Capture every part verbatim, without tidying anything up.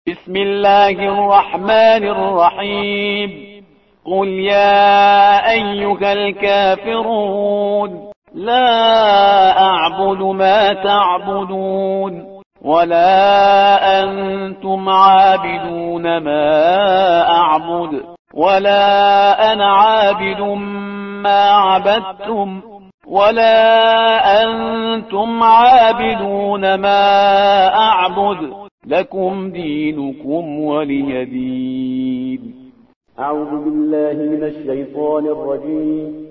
بسم الله الرحمن الرحيم قل يا أيها الكافرون لا أعبد ما تعبدون ولا أنتم عابدون ما أعبد ولا أنا عابد ما عبدتم ولا أنتم عابدون ما أعبد لكم دينكم ولي دين. أعوذ بالله من الشيطان الرجيم.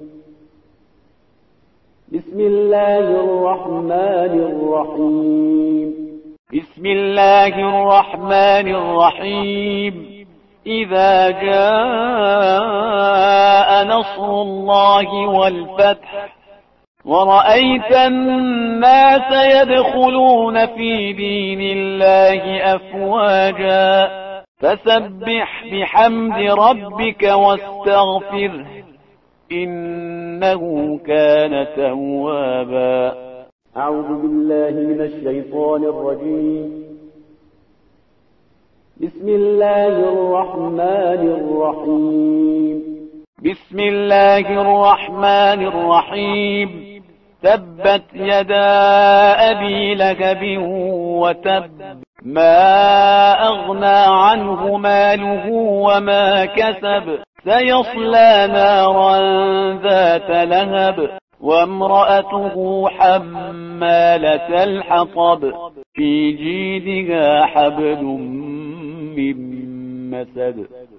بسم الله الرحمن الرحيم. بسم الله الرحمن الرحيم إذا جاء نصر الله والفتح ورأيت الناس يدخلون في دين الله أفواجا فسبح بحمد ربك واستغفره إنه كان توابا. أعوذ بالله من الشيطان الرجيم. بسم الله الرحمن الرحيم. بسم الله الرحمن الرحيم تبت يدا أبي لهب وتب ما أغنى عنه ماله وما كسب سيصلى نارا ذات لهب وامرأته حمالة الحطب في جيدها حبل من مسد.